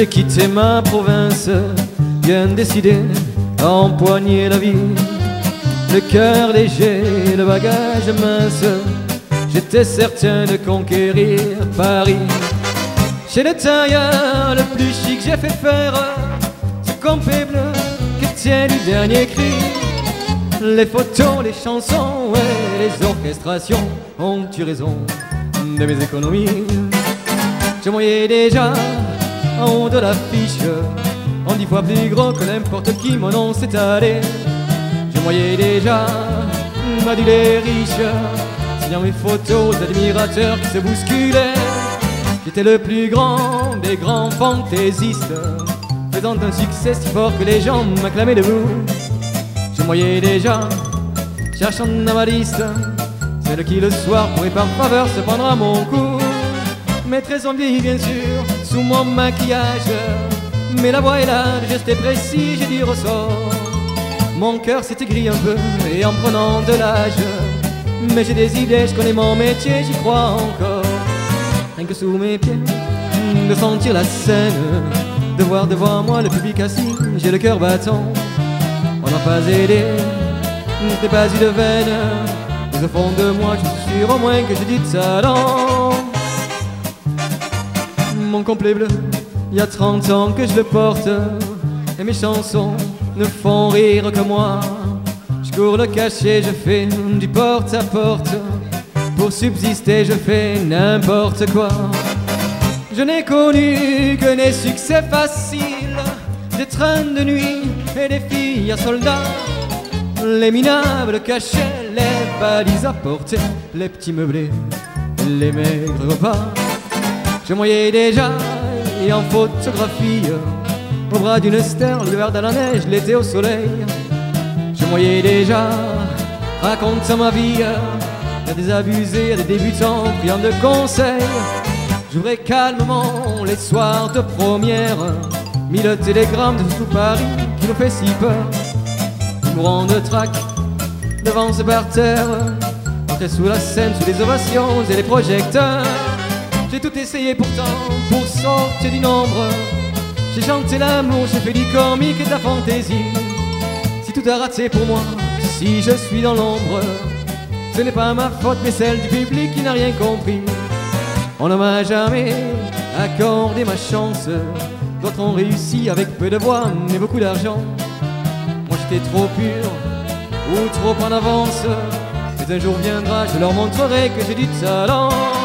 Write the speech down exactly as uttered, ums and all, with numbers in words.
J'ai quitté ma province, bien décidé à empoigner la vie. Le cœur léger, le bagage mince, j'étais certain de conquérir Paris. Chez le tailleur le plus chic, j'ai fait faire ce complet bleu qui tient du dernier cri. Les photos, les chansons et les orchestrations ont eu raison de mes économies. Je voyais déjà en haut de l'affiche, en dix fois plus gros que n'importe qui, mon nom s'est allé. Je voyais déjà m'aduler riche, signant mes photos d'admirateurs qui se bousculaient. J'étais le plus grand des grands fantaisistes, faisant un succès si fort que les gens m'acclamaient debout. Je voyais déjà, cherchant dans ma liste, celle qui le soir pourrait par faveur se prendre à mon cou. Mais très envie bien sûr, sous mon maquillage, mais la voix est là, le geste est précis, j'ai du ressort. Mon cœur s'est aigri un peu, et en prenant de l'âge, mais j'ai des idées, je connais mon métier, j'y crois encore. Rien que sous mes pieds, de sentir la scène, de voir devant moi le public assis, j'ai le cœur battant. On n'a pas aidé, je n'ai pas eu de veine, mais au fond de moi, je suis sûr au moins que j'ai du talent. Mon complet bleu, il y a trente ans que je le porte, et mes chansons ne font rire que moi. Je cours le cachet, je fais du porte à porte, pour subsister je fais n'importe quoi. Je n'ai connu que des succès faciles, des trains de nuit et des filles à soldats, les minables cachets, les valises à porter, les petits meublés, les maigres repas. Je voyais déjà, et en photographie, au bras d'une sterle, l'hiver dans la neige, l'été au soleil. Je voyais déjà, racontant ma vie, à des abusés, à des débutants, priant de conseils. J'ouvrais calmement les soirs de première, mille télégrammes de tout Paris qui nous fait si peur. Mourant de trac devant ce parterre, entrer sous la scène, sous les ovations et les projecteurs. J'ai tout essayé pourtant pour sortir du nombre. J'ai chanté l'amour, j'ai fait du comique et de la fantaisie. Si tout a raté pour moi, si je suis dans l'ombre, ce n'est pas ma faute mais celle du public qui n'a rien compris. On ne m'a jamais accordé ma chance, d'autres ont réussi avec peu de voix mais beaucoup d'argent. Moi j'étais trop pur ou trop en avance, mais un jour viendra, je leur montrerai que j'ai du talent.